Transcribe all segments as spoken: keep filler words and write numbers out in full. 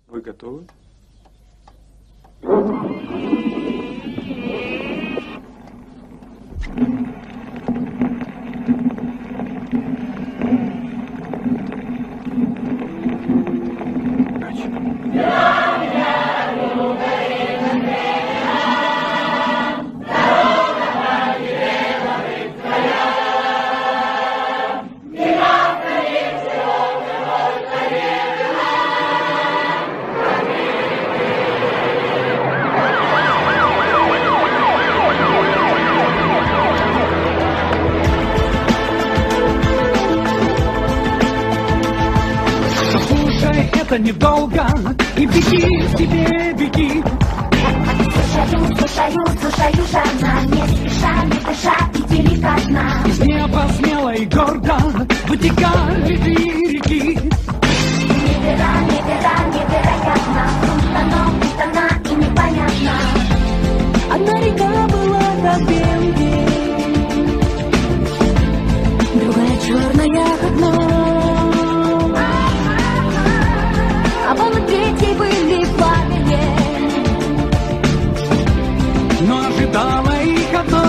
Вы готовы? Это недолго, и беги, тебе беги. Слушаю, слушаю, слушаю, жадно, не спеша, не дыша и деликатно. Из неба смело и гордо вытекали две реки. Неверо, неверо, невероятно, круто, но путано и непонятно. Одна река была как белый день, другая черная как ночь. А волны третьей были в пламени, но ожидала их одно.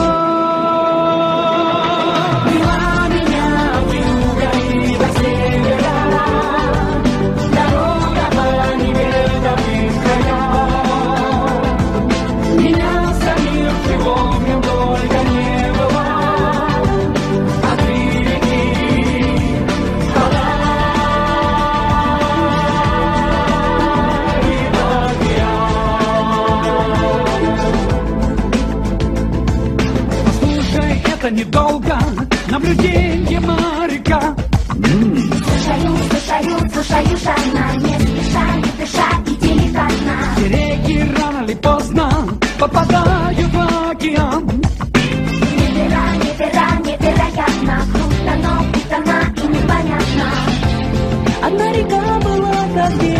вела меня от юга и до севера, дорога по неведомым краям. Меня самих сегодня только не было, а три реки, вода. Это недолго, наблюдение моряка. Слушаю, слушаю, слушаю, жадно, не спеша, не дыша и деликатно. Все реки рано или поздно попадают в океан. Неверо, неверо, невероятно, круто, но путано и непонятно. Одна река была как белый